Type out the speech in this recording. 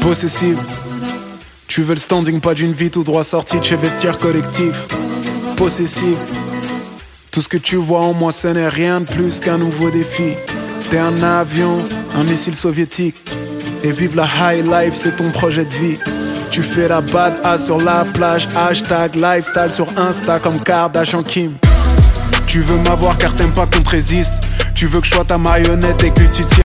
Possessive. Tu veux le standing, pas d'une vie tout droit sorti de chez Vestiaire Collectif. Possessive. Tout ce que tu vois en moi, ce n'est rien de plus qu'un nouveau défi. T'es un avion, un missile soviétique. Et vivre la high life, c'est ton projet de vie. Tu fais la badass sur la plage. Hashtag lifestyle sur Insta comme Kardashian Kim. Tu veux m'avoir car t'aimes pas qu'on te résiste. Tu veux que je sois ta marionnette et que tu tiennes